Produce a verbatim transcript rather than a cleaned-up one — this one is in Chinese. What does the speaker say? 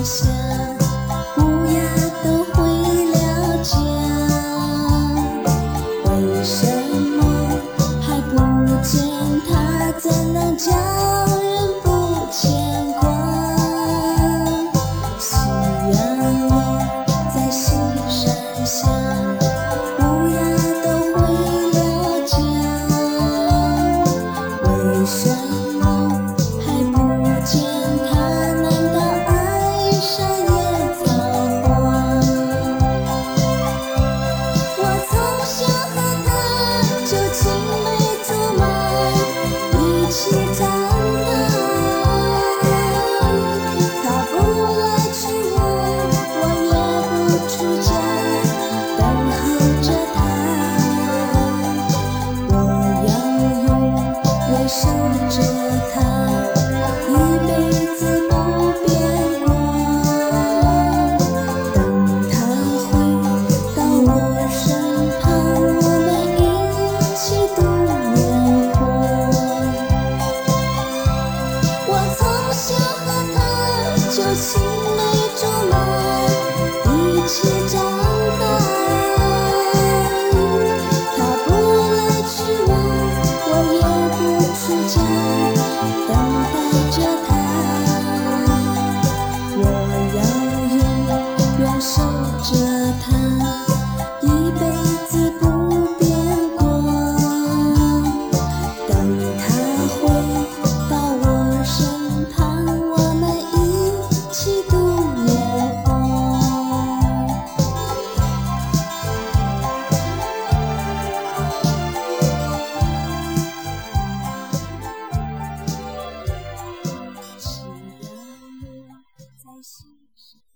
下，乌鸦都回了家，为什么还不见它？怎能叫人不牵挂？夕阳落在西山下，乌鸦都回了家，为什么还不见它？难道爱上野草花？我从小和它就青梅竹马，一起长大。它不来娶我，我也不出家，等候着它。我要永远守着它，一辈子不变过。等它回到我身旁，我们一起度年华。我从小和它就青梅竹马，一起长大。它不来娶我，我也不出家，等待着它。我要永远守着它，一辈子不变过。等它回到我身旁，我们一起度年华。夕阳落在西山。